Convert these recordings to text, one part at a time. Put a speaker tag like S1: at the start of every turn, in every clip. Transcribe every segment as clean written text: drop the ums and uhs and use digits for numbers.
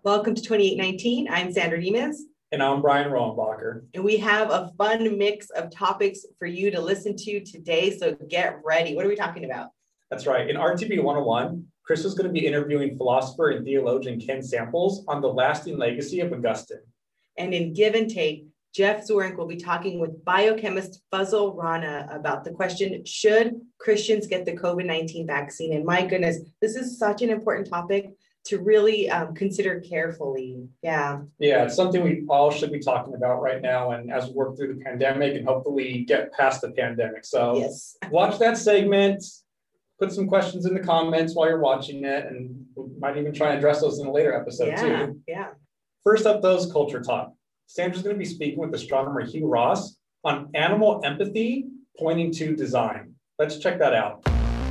S1: Welcome to 2819. I'm Sandra Dimas.
S2: And I'm Brian Rohenbacher.
S1: And we have a fun mix of topics for you to listen to today, so get ready. What are we talking about?
S2: That's right. In RTB 101, Chris is going to be interviewing philosopher and theologian Ken Samples on the lasting legacy of Augustine.
S1: And in Give and Take, Jeff Zweerink will be talking with biochemist Fazl Rana about the question, should Christians get the COVID-19 vaccine? And my goodness, this is such an important topic to really consider carefully. Yeah,
S2: it's something we all should be talking about right now, and as we work through the pandemic and hopefully get past the pandemic. So
S1: yes.
S2: Watch that segment, put some questions in the comments while you're watching it, and we might even try and address those in a later episode too.
S1: Yeah.
S2: First up, though, is Culture Talk. Sandra's going to be speaking with astronomer Hugh Ross on animal empathy pointing to design. Let's check that out.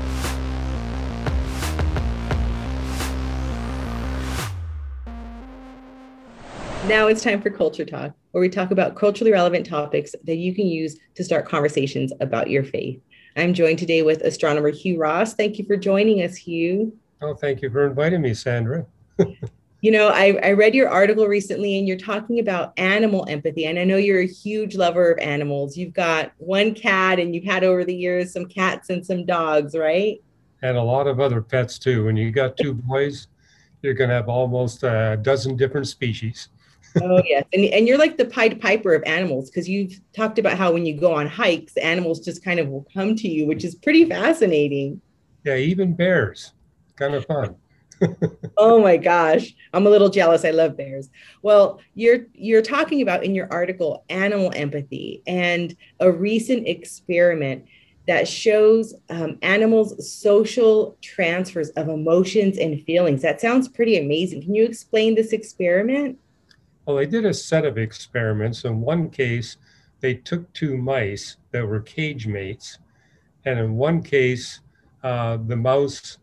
S1: Now it's time for Culture Talk, where we talk about culturally relevant topics that you can use to start conversations about your faith. I'm joined today with astronomer Hugh Ross. Thank you for joining us, Hugh.
S3: Oh, thank you for inviting me, Sandra.
S1: You know, I read your article recently and you're talking about animal empathy. And I know you're a huge lover of animals. You've got one cat and you've had over the years some cats and some dogs, right?
S3: And a lot of other pets too. When you got two boys, you're going to have almost a dozen different species.
S1: Oh, yes. And you're like the Pied Piper of animals, because you've talked about how when you go on hikes, animals just kind of will come to you, which is pretty fascinating.
S3: Yeah, even bears. Kind of fun.
S1: Oh my gosh, I'm a little jealous. I love bears. Well, you're talking about in your article animal empathy and a recent experiment that shows animals' social transfers of emotions and feelings. That sounds pretty amazing. Can you explain this experiment?
S3: Well, they did a set of experiments. In one case, they took two mice that were cage mates. And in one case, the mouse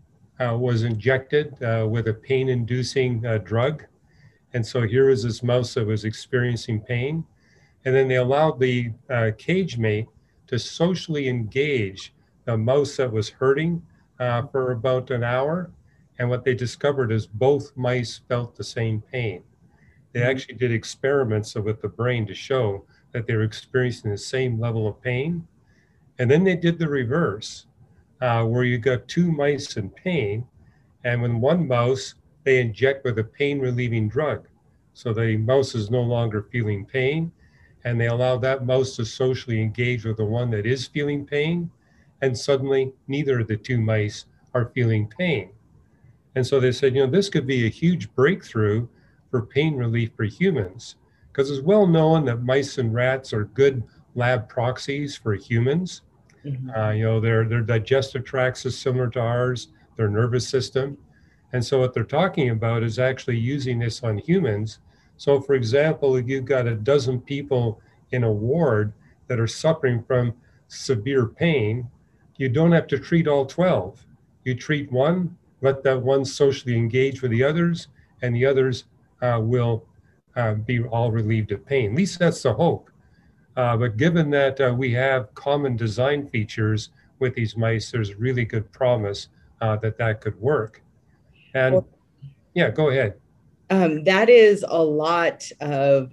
S3: was injected with a pain-inducing drug. And so here was this mouse that was experiencing pain. And then they allowed the cage mate to socially engage the mouse that was hurting for about an hour. And what they discovered is both mice felt the same pain. They actually did experiments with the brain to show that they were experiencing the same level of pain. And then they did the reverse, where you got two mice in pain, and when one mouse, they inject with a pain-relieving drug. So the mouse is no longer feeling pain, and they allow that mouse to socially engage with the one that is feeling pain, and suddenly neither of the two mice are feeling pain. And so they said, this could be a huge breakthrough for pain relief for humans, because it's well known that mice and rats are good lab proxies for humans.
S1: Mm-hmm.
S3: Their digestive tracts is similar to ours, their nervous system. And so what they're talking about is actually using this on humans. So for example, if you've got a dozen people in a ward that are suffering from severe pain, you don't have to treat all 12. You treat one, let that one socially engage with the others, and the others will be all relieved of pain. At least that's the hope. But given that we have common design features with these mice, there's really good promise that could work. And go ahead.
S1: That is a lot of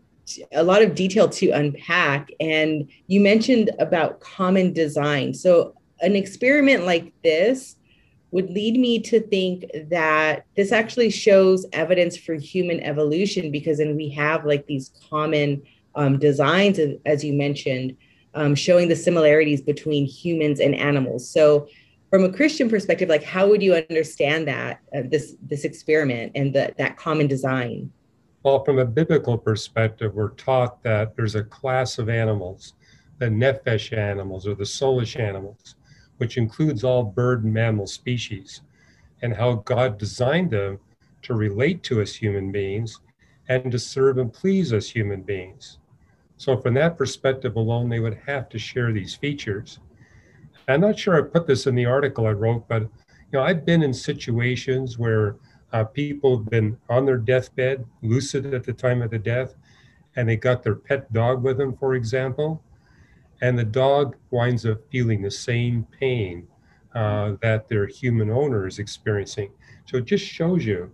S1: detail to unpack. And you mentioned about common design. So an experiment like this would lead me to think that this actually shows evidence for human evolution, because then we have like these common designs, as you mentioned, showing the similarities between humans and animals. So from a Christian perspective, like how would you understand that, this experiment and that common design?
S3: Well, from a biblical perspective, we're taught that there's a class of animals, the nephesh animals or the soulish animals, which includes all bird and mammal species, and how God designed them to relate to us human beings and to serve and please us human beings. So from that perspective alone, they would have to share these features. I'm not sure I put this in the article I wrote, but I've been in situations where people have been on their deathbed, lucid at the time of the death, and they got their pet dog with them, for example, and the dog winds up feeling the same pain that their human owner is experiencing. So it just shows you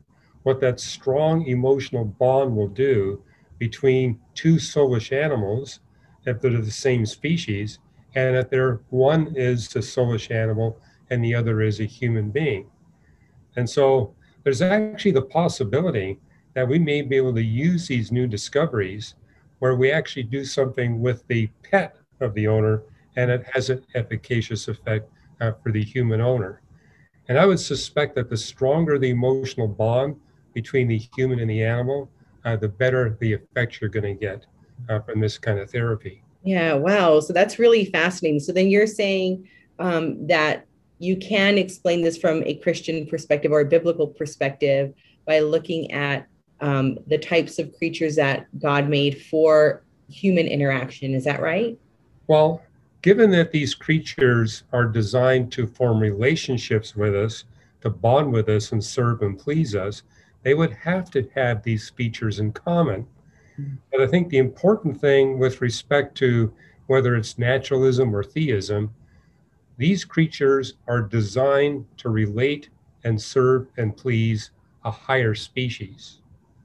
S3: what that strong emotional bond will do between two soulish animals, if they're the same species, and if one is a soulish animal and the other is a human being. And so there's actually the possibility that we may be able to use these new discoveries where we actually do something with the pet of the owner and it has an efficacious effect for the human owner. And I would suspect that the stronger the emotional bond between the human and the animal, the better the effects you're going to get from this kind of therapy.
S1: Yeah, wow. So that's really fascinating. So then you're saying that you can explain this from a Christian perspective or a biblical perspective by looking at the types of creatures that God made for human interaction. Is that right?
S3: Well, given that these creatures are designed to form relationships with us, to bond with us and serve and please us, they would have to have these features in common. But I think the important thing with respect to whether it's naturalism or theism, these creatures are designed to relate and serve and please a higher species.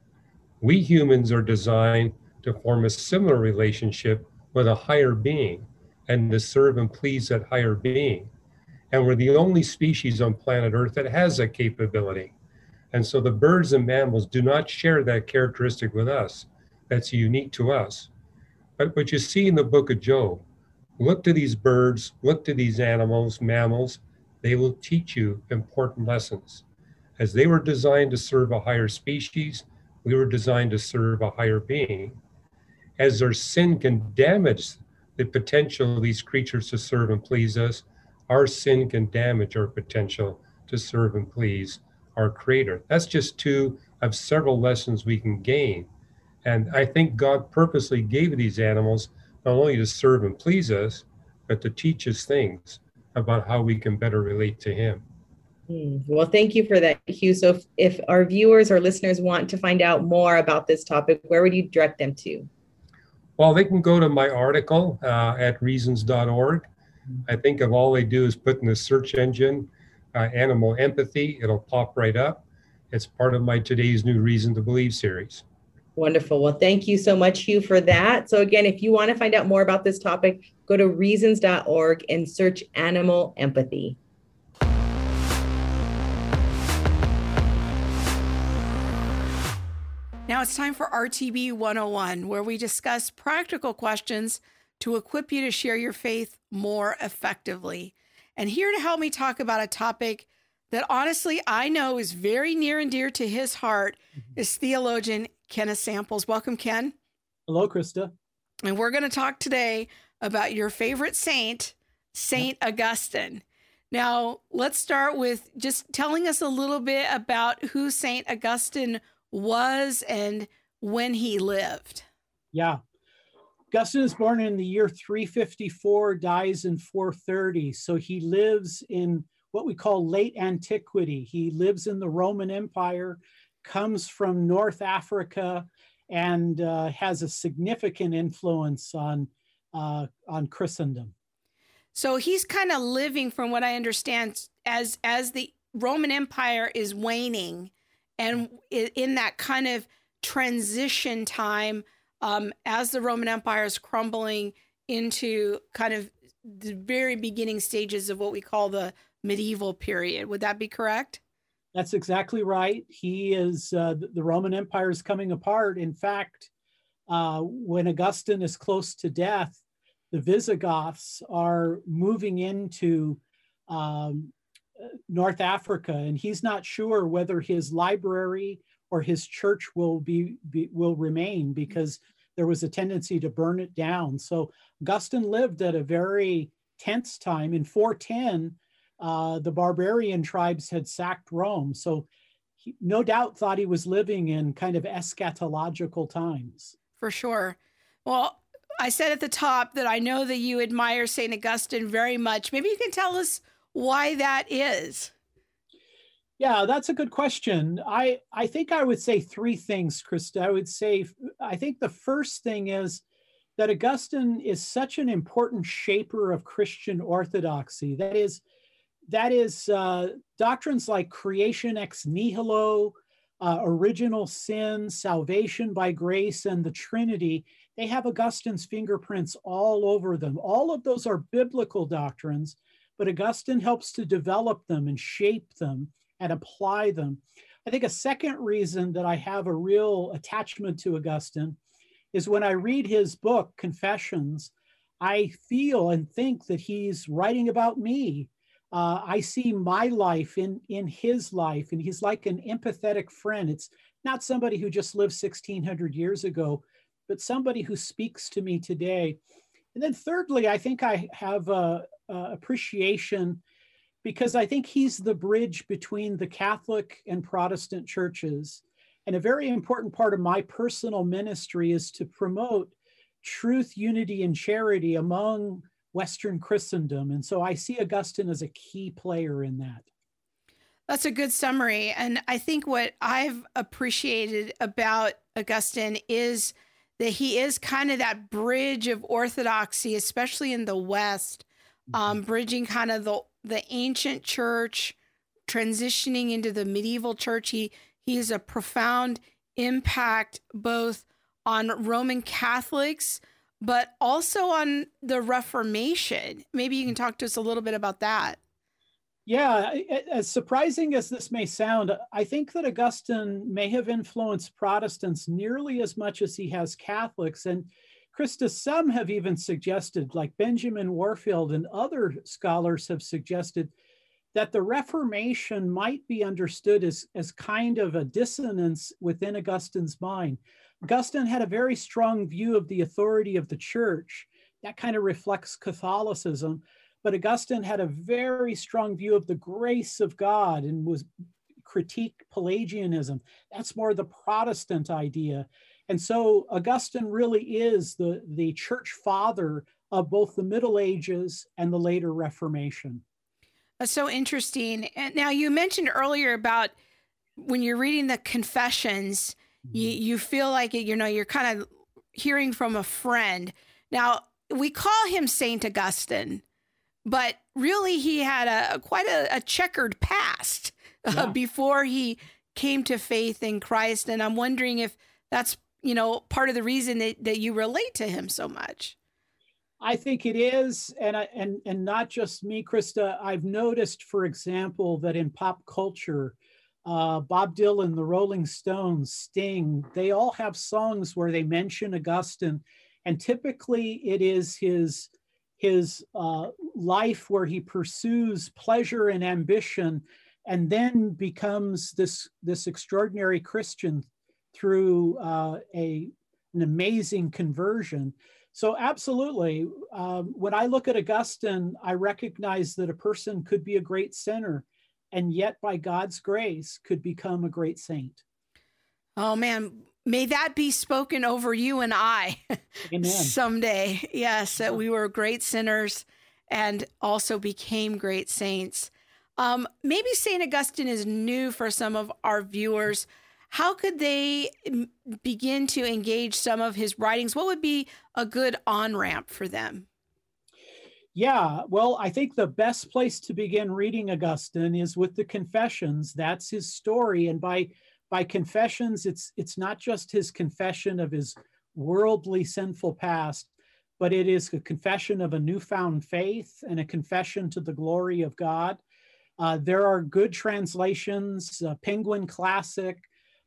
S3: We humans are designed to form a similar relationship with a higher being and to serve and please that higher being. And we're the only species on planet Earth that has that capability. And so the birds and mammals do not share that characteristic with us. That's unique to us. But what you see in the book of Job, look to these birds, look to these animals, mammals, they will teach you important lessons. As they were designed to serve a higher species, we were designed to serve a higher being. As their sin can damage the potential of these creatures to serve and please us, our sin can damage our potential to serve and please our Creator. That's just two of several lessons we can gain. And I think God purposely gave these animals not only to serve and please us, but to teach us things about how we can better relate to Him.
S1: Well, thank you for that, Hugh. So if our viewers or listeners want to find out more about this topic, where would you direct them to?
S3: Well, they can go to my article at reasons.org. I think if all they do is put in the search engine, animal empathy, it'll pop right up. It's part of my Today's New Reason to Believe series.
S1: Wonderful. Well, thank you so much, Hugh, for that. So again, if you want to find out more about this topic, go to reasons.org and search animal empathy.
S4: Now it's time for RTB 101, where we discuss practical questions to equip you to share your faith more effectively. And here to help me talk about a topic that honestly I know is very near and dear to his heart is theologian Kenneth Samples. Welcome, Ken.
S5: Hello, Krista.
S4: And we're going to talk today about your favorite saint, Saint Augustine. Now, let's start with just telling us a little bit about who Saint Augustine was and when he lived.
S5: Yeah. Augustine is born in the year 354, dies in 430. So he lives in what we call late antiquity. He lives in the Roman Empire, comes from North Africa, and has a significant influence on Christendom.
S4: So he's kind of living, from what I understand, as the Roman Empire is waning, and in that kind of transition time, as the Roman Empire is crumbling into kind of the very beginning stages of what we call the medieval period. Would that be correct?
S5: That's exactly right. He is, the Roman Empire is coming apart. In fact, when Augustine is close to death, the Visigoths are moving into North Africa, and he's not sure whether his library or his church will remain, because there was a tendency to burn it down. So Augustine lived at a very tense time. In 410, the barbarian tribes had sacked Rome. So he no doubt thought he was living in kind of eschatological times.
S4: For sure. Well, I said at the top that I know that you admire St. Augustine very much. Maybe you can tell us why that is.
S5: Yeah, that's a good question. I think I would say three things, Krista. I think the first thing is that Augustine is such an important shaper of Christian orthodoxy. That is doctrines like creation ex nihilo, original sin, salvation by grace, and the Trinity, they have Augustine's fingerprints all over them. All of those are biblical doctrines, but Augustine helps to develop them and shape them and apply them. I think a second reason that I have a real attachment to Augustine is when I read his book, Confessions, I feel and think that he's writing about me. I see my life in his life, and he's like an empathetic friend. It's not somebody who just lived 1600 years ago, but somebody who speaks to me today. And then thirdly, I think I have a appreciation because I think he's the bridge between the Catholic and Protestant churches. And a very important part of my personal ministry is to promote truth, unity, and charity among Western Christendom. And so I see Augustine as a key player in that.
S4: That's a good summary. And I think what I've appreciated about Augustine is that he is kind of that bridge of orthodoxy, especially in the West, bridging kind of the ancient church, transitioning into the medieval church. He has a profound impact both on Roman Catholics, but also on the Reformation. Maybe you can talk to us a little bit about that.
S5: Yeah, as surprising as this may sound, I think that Augustine may have influenced Protestants nearly as much as he has Catholics. And Krista, some have even suggested, like Benjamin Warfield and other scholars have suggested, that the Reformation might be understood as kind of a dissonance within Augustine's mind. Augustine had a very strong view of the authority of the church. That kind of reflects Catholicism. But Augustine had a very strong view of the grace of God and was critiqued Pelagianism. That's more the Protestant idea. And so Augustine really is the church father of both the Middle Ages and the later Reformation.
S4: That's so interesting. And now you mentioned earlier about when you're reading the Confessions, you feel like you're kind of hearing from a friend. Now, we call him Saint Augustine, but really he had quite a checkered past before he came to faith in Christ. And I'm wondering if that's, part of the reason that you relate to him so much.
S5: I think it is. And not just me, Krista. I've noticed, for example, that in pop culture, Bob Dylan, the Rolling Stones, Sting, they all have songs where they mention Augustine. And typically it is his life where he pursues pleasure and ambition and then becomes this extraordinary Christian through an amazing conversion. So absolutely, when I look at Augustine, I recognize that a person could be a great sinner and yet by God's grace could become a great saint.
S4: Oh man, may that be spoken over you and I someday. Yes, that we were great sinners and also became great saints. Maybe St. Augustine is new for some of our viewers. How could they begin to engage some of his writings? What would be a good on-ramp for them?
S5: Yeah, well, I think the best place to begin reading Augustine is with the Confessions. That's his story. And by Confessions, it's not just his confession of his worldly sinful past, but it is a confession of a newfound faith and a confession to the glory of God. There are good translations. Penguin Classic,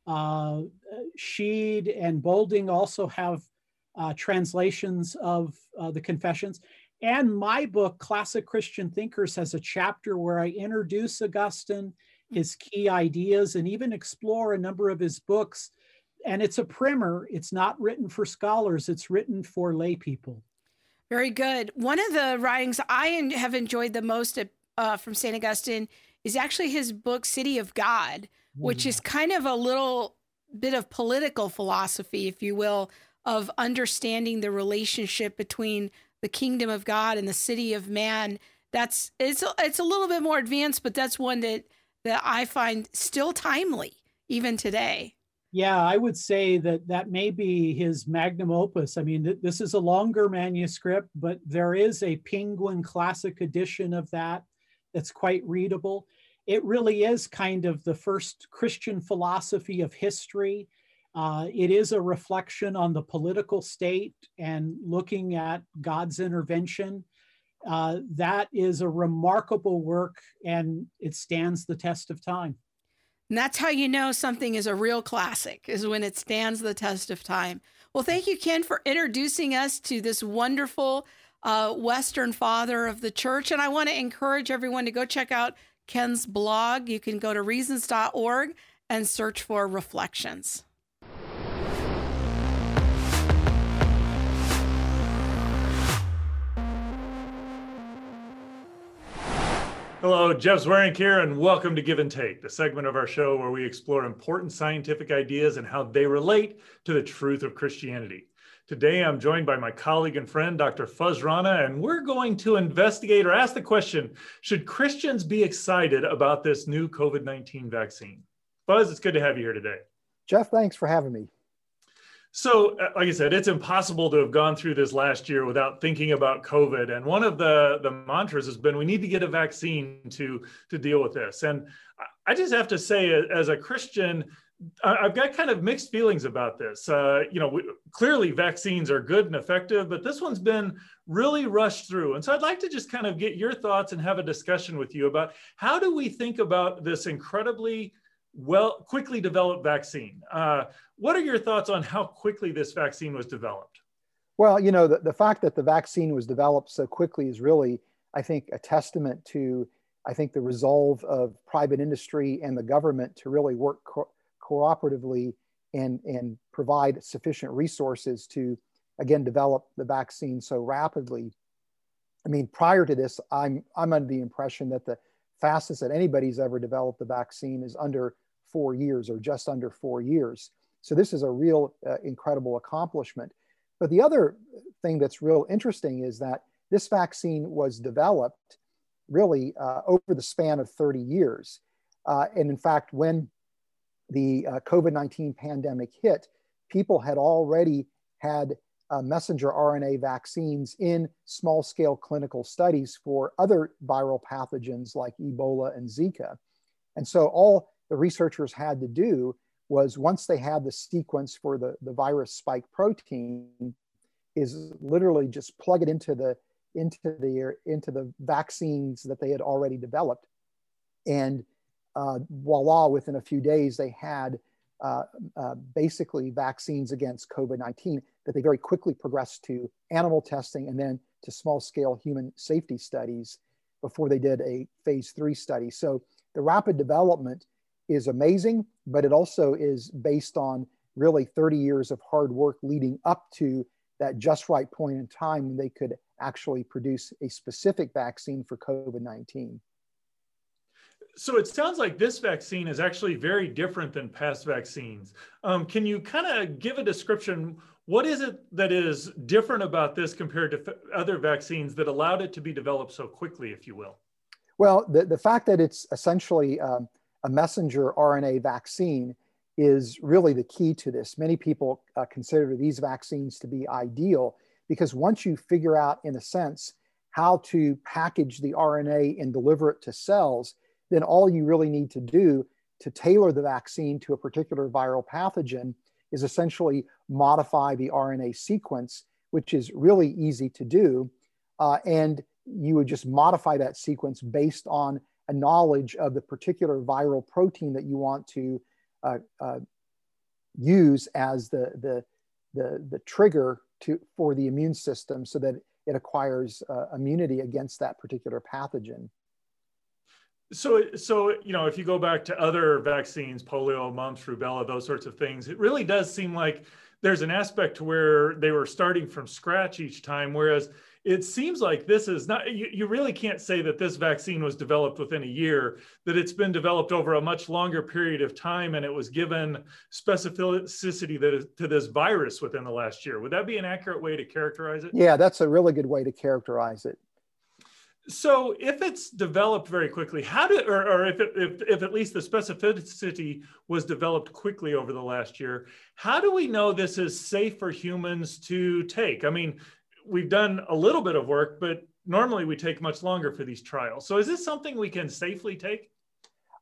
S5: Sheed and Bolding also have translations of the Confessions. And my book, Classic Christian Thinkers, has a chapter where I introduce Augustine, his key ideas, and even explore a number of his books. And it's a primer. It's not written for scholars. It's written for lay people.
S4: Very good. One of the writings I have enjoyed the most from St. Augustine is actually his book, City of God, which is kind of a little bit of political philosophy, if you will, of understanding the relationship between the kingdom of God and the city of man. It's a little bit more advanced, but that's one that I find still timely even today.
S5: Yeah, I would say that may be his magnum opus. I mean, this is a longer manuscript, but there is a Penguin Classic edition of that that's quite readable. it really is kind of the first Christian philosophy of history. It is a reflection on the political state and looking at God's intervention. That is a remarkable work, and it stands the test of time.
S4: And that's how you know something is a real classic, is when it stands the test of time. Well, thank you, Ken, for introducing us to this wonderful Western father of the church. And I want to encourage everyone to go check out Ken's blog. You can go to reasons.org and search for Reflections.
S6: Hello, Jeff Zwerenk here, and welcome to Give and Take, the segment of our show where we explore important scientific ideas and how they relate to the truth of Christianity. Today, I'm joined by my colleague and friend, Dr. Fuz Rana, and we're going to investigate or ask the question, should Christians be excited about this new COVID-19 vaccine? Fuz, it's good to have you here today.
S7: Jeff, thanks for having me.
S6: So, like I said, it's impossible to have gone through this last year without thinking about COVID. And one of the mantras has been, we need to get a vaccine to deal with this. And I just have to say, as a Christian, I've got kind of mixed feelings about this. Clearly vaccines are good and effective, but this one's been really rushed through. And so I'd like to just kind of get your thoughts and have a discussion with you about how do we think about this incredibly quickly developed vaccine. What are your thoughts on how quickly this vaccine was developed?
S7: Well, the fact that the vaccine was developed so quickly is really, I think, a testament to, the resolve of private industry and the government to really work cooperatively and provide sufficient resources to, again, develop the vaccine so rapidly. I mean, prior to this, I'm under the impression that the fastest that anybody's ever developed the vaccine is under 4 years or just under 4 years. So this is a real incredible accomplishment. But the other thing that's real interesting is that this vaccine was developed really over the span of 30 years. And in fact, when the COVID-19 pandemic hit, people had already had messenger RNA vaccines in small-scale clinical studies for other viral pathogens like Ebola and Zika. And so all the researchers had to do was, once they had the sequence for the virus spike protein, is literally just plug it into the vaccines that they had already developed. And voila, within a few days, they had basically vaccines against COVID-19 that they very quickly progressed to animal testing and then to small-scale human safety studies before they did a phase 3 study. So the rapid development is amazing, but it also is based on really 30 years of hard work leading up to that just right point in time when they could actually produce a specific vaccine for COVID-19.
S6: So it sounds like this vaccine is actually very different than past vaccines. Can you kind of give a description? What is it that is different about this compared to other vaccines that allowed it to be developed so quickly, if you will?
S7: Well, the fact that it's essentially a messenger RNA vaccine is really the key to this. Many people consider these vaccines to be ideal because once you figure out, in a sense, how to package the RNA and deliver it to cells, then all you really need to do to tailor the vaccine to a particular viral pathogen is essentially modify the RNA sequence, which is really easy to do. And you would just modify that sequence based on a knowledge of the particular viral protein that you want to use as the trigger for the immune system so that it acquires immunity against that particular pathogen.
S6: So, if you go back to other vaccines, polio, mumps, rubella, those sorts of things, it really does seem like there's an aspect to where they were starting from scratch each time, whereas it seems like this is not, you really can't say that this vaccine was developed within a year, that it's been developed over a much longer period of time and it was given specificity to this virus within the last year. Would that be an accurate way to characterize it?
S7: Yeah, that's a really good way to characterize it.
S6: So if it's developed very quickly, if at least the specificity was developed quickly over the last year, how do we know this is safe for humans to take? I mean, we've done a little bit of work, but normally we take much longer for these trials. So is this something we can safely take?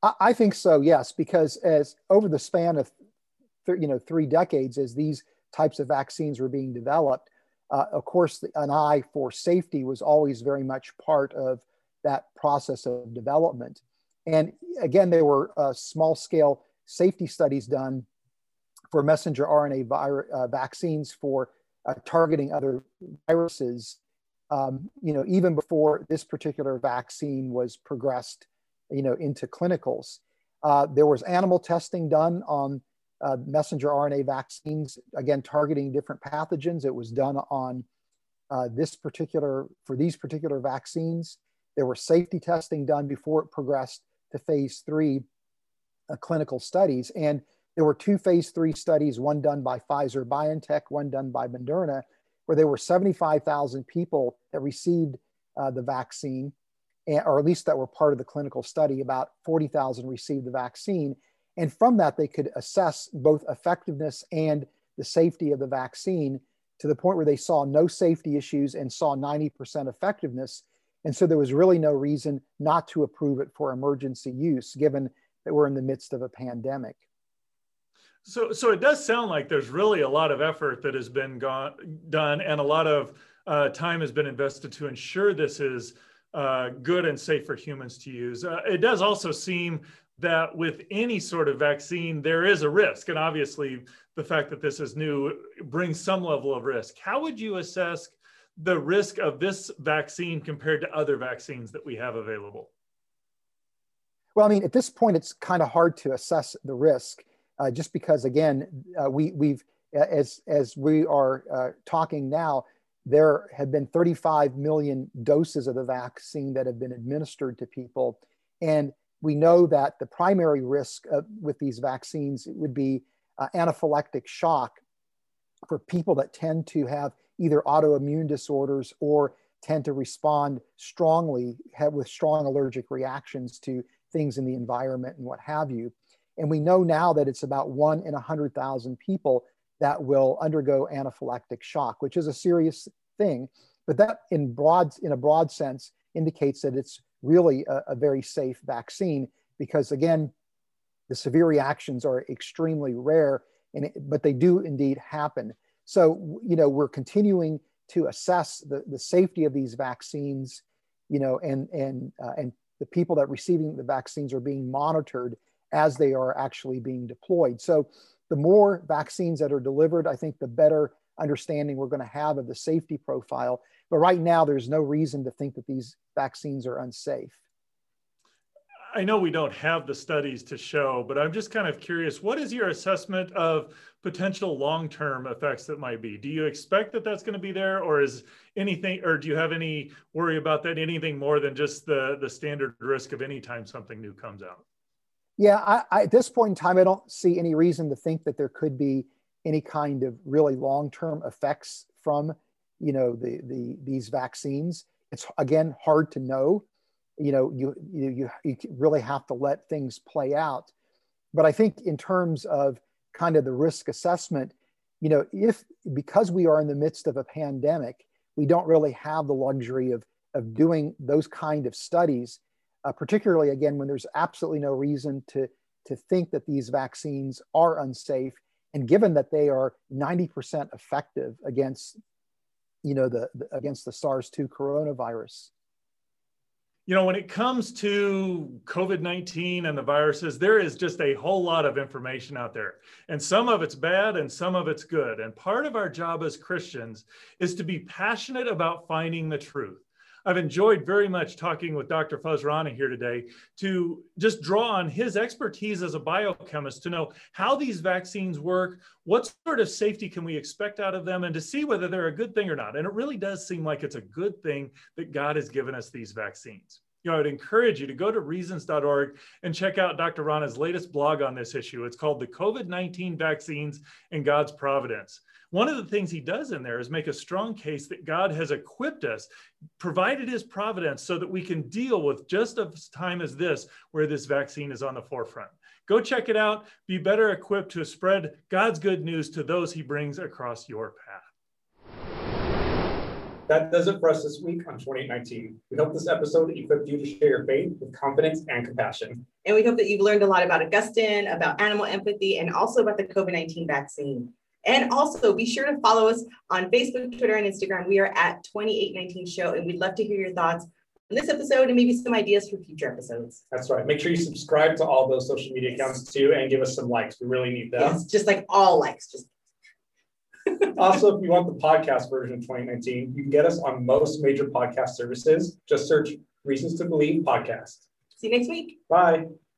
S7: I think so, yes, because as over the span of 3 decades, as these types of vaccines were being developed, of course, an eye for safety was always very much part of that process of development. And again, there were small-scale safety studies done for messenger RNA vaccines for targeting other viruses, even before this particular vaccine was progressed, into clinicals. There was animal testing done on messenger RNA vaccines, again, targeting different pathogens. It was done on for these particular vaccines. There were safety testing done before it progressed to phase 3 clinical studies. And there were 2 phase 3 studies, one done by Pfizer BioNTech, one done by Moderna, where there were 75,000 people that received the vaccine, or at least that were part of the clinical study. About 40,000 received the vaccine. And from that, they could assess both effectiveness and the safety of the vaccine to the point where they saw no safety issues and saw 90% effectiveness. And so there was really no reason not to approve it for emergency use, given that we're in the midst of a pandemic.
S6: So it does sound like there's really a lot of effort that has been done, and a lot of time has been invested to ensure this is good and safe for humans to use. It does also seem that with any sort of vaccine, there is a risk. And obviously, the fact that this is new brings some level of risk. How would you assess the risk of this vaccine compared to other vaccines that we have available?
S7: Well, I mean, at this point, it's kind of hard to assess the risk, just because, again, we've as we are talking now, there have been 35 million doses of the vaccine that have been administered to people. And we know that the primary risk with these vaccines would be anaphylactic shock for people that tend to have either autoimmune disorders or tend to respond strongly, with strong allergic reactions to things in the environment and what have you. And we know now that it's about 1 in 100,000 people that will undergo anaphylactic shock, which is a serious thing. But that in a broad sense indicates that it's really a very safe vaccine, because again, the severe reactions are extremely rare, but they do indeed happen. So, we're continuing to assess the safety of these vaccines, and the people that are receiving the vaccines are being monitored as they are actually being deployed. So the more vaccines that are delivered, I think the better understanding we're going to have of the safety profile. But right now, there's no reason to think that these vaccines are unsafe.
S6: I know we don't have the studies to show, but I'm just kind of curious, what is your assessment of potential long-term effects that might be? Do you expect that that's going to be there, or is anything, or do you have any worry about that, anything more than just the standard risk of any time something new comes out?
S7: Yeah, I at this point in time, I don't see any reason to think that there could be any kind of really long-term effects from, these vaccines. It's, again, hard to know. You really have to let things play out. But I think in terms of kind of the risk assessment, because we are in the midst of a pandemic, we don't really have the luxury of doing those kind of studies, particularly, again, when there's absolutely no reason to think that these vaccines are unsafe. And given that they are 90% effective against, against the SARS-2 coronavirus.
S6: When it comes to COVID-19 and the viruses, there is just a whole lot of information out there. And some of it's bad and some of it's good. And part of our job as Christians is to be passionate about finding the truth. I've enjoyed very much talking with Dr. Fazrani here today to just draw on his expertise as a biochemist to know how these vaccines work, what sort of safety can we expect out of them, and to see whether they're a good thing or not. And it really does seem like it's a good thing that God has given us these vaccines. I would encourage you to go to reasons.org and check out Dr. Rana's latest blog on this issue. It's called The COVID-19 Vaccines and God's Providence. One of the things he does in there is make a strong case that God has equipped us, provided his providence so that we can deal with just a time as this, where this vaccine is on the forefront. Go check it out. Be better equipped to spread God's good news to those he brings across your path.
S2: That does it for us this week on 2819. We hope this episode equipped you to share your faith with confidence and compassion.
S1: And we hope that you've learned a lot about Augustine, about animal empathy, and also about the COVID-19 vaccine. And also be sure to follow us on Facebook, Twitter, and Instagram. We are at 2819 Show, and we'd love to hear your thoughts on this episode and maybe some ideas for future episodes.
S2: That's right. Make sure you subscribe to all those social media accounts too, and give us some likes. We really need them.
S1: Yes, just like all likes. Just
S2: Also, if you want the podcast version of 2019, you can get us on most major podcast services. Just search Reasons to Believe podcast.
S1: See you next week.
S2: Bye.